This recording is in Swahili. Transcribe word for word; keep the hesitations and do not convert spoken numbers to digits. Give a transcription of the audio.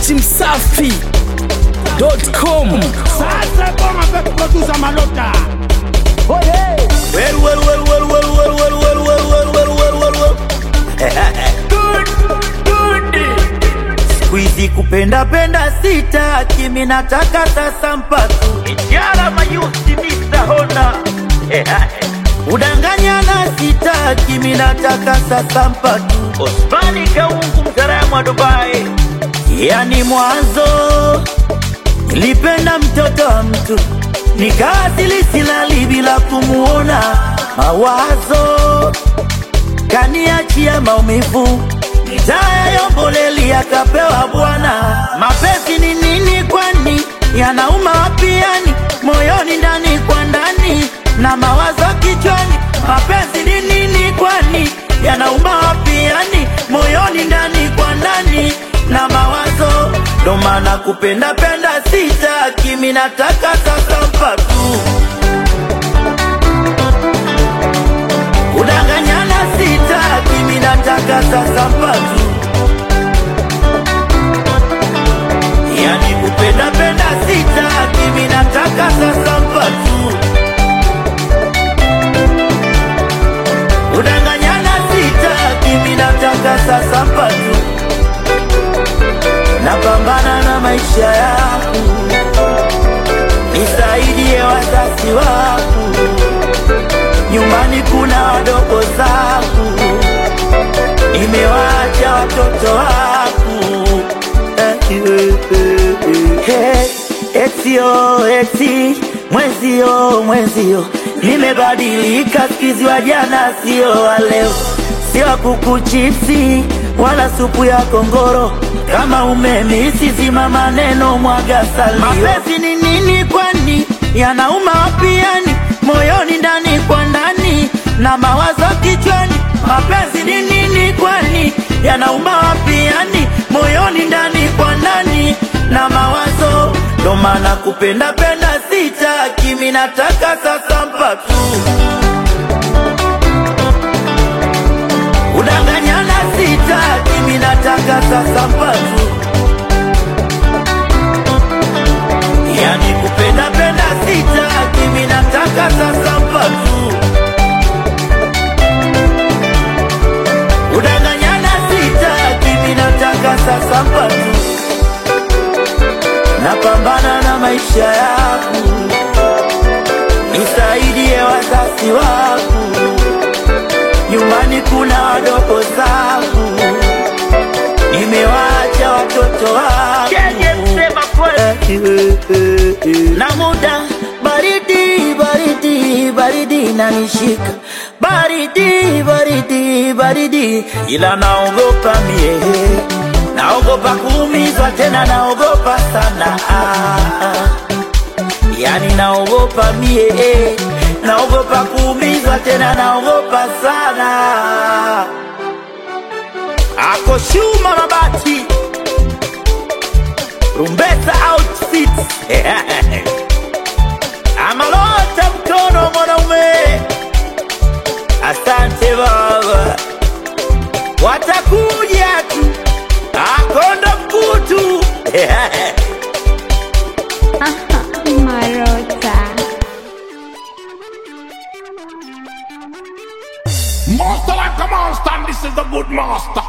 dati msafi dot com. Sasa kama vile producer Malota. Oh yeah. Well well well well well well well well well well well well well. Good good. Squeezy kupenda penda sitaki, mimi nataka sasa mpatu. Ijara mayusi Mister Honda. Udanganyana sitaki, mimi nataka sasa mpatu. Osmani Kaungu mzaramu wa Dubai. Yani mwanzo nilipenda mtoto wa mtu, nikasili silali bila kumuona. Mawazo kaniachia maumivu, nitaya yomboleli akapewa bwana. Mapenzi ni nini kwani? Yanauma wapi yani? Moyoni ndani kwa ndani na mawazo kichwani. Mapenzi ni nini kwani? Yanauma wapi yani? Moyoni ndani kwa ndani na mawazo. Ndo maana kupenda penda sitaki, mimi nataka sasa mpatu. Udanganyana sitaki, mimi nataka sasa mpatu. Yani kupenda penda sitaki, mimi nataka sasa mpatu. Udanganyana sitaki, mimi nataka sasa mpatu. Napambana na maisha yangu, nisaidie wazazi wangu, nyumbani kuna wadogo zangu, nimewaacha watoto wangu. Hey, etio eti mwezio mwezio, nimebadilika sikizi wa jana sio wa leo. Sio kuku chipsi wala supu ya kongoro, kama umemisi zima maneno mwaga salio. Mapenzi ni nini kwani? Yanauma wapi yani? Moyoni ndani kwa ndani na mawazo kichwani. Mapenzi ni nini kwani? Yanauma wapi yani? Moyoni ndani kwa ndani na mawazo. Ndo maana kupenda penda sitaki, mimi nataka sasa mpatu. Udanganyana sitaki, mimi nataka sasa mpatu. Yani kupenda penda sitaki, mimi nataka sasa mpatu. Udanganyana sitaki, mimi nataka sasa mpatu. Napambana na maisha yangu, nisaidie wazazi wangu, nyumbani kuna wadogo zangu, nimewaacha watoto wangu. Na muda baridi baridi baridi nanishika, baridi baridi baridi, ila naogopa mie, naogopa kuumizwa tena, naogopa sana. Yani naogopa mie, naogopa kuumizwa tena, naogopa sana. Ako Shuma Mabati, Rumbesa outfit. Amalota mkono mwanaume. Asante baba, watakuja tu, akonda mkutu. Malota. Master like a monster, and this is the good master.